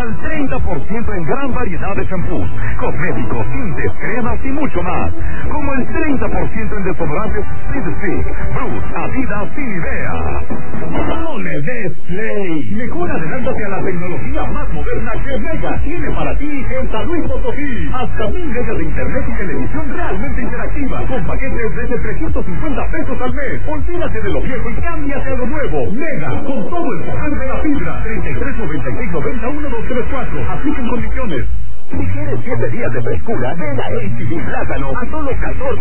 al 30% en gran variedad de champús, cosméticos, tintes, cremas y mucho más. Como el 30% en desodorantes Speed, Bruce, Adidas y Nivea. No le des play. Mejor adelántate a la tecnología más moderna que Mega tiene para ti en San Luis Potosí. Hasta 1000 megas de internet y televisión realmente interactiva, con paquetes desde 350 pesos al mes. Olvídate de lo viejo y cámbiate a lo nuevo. Mega, con todo el poder de la fibra. 33 96 90 1234. Apliquen condiciones. Si quieres 7 días de frescura, ven a H&B Plátano a solo 14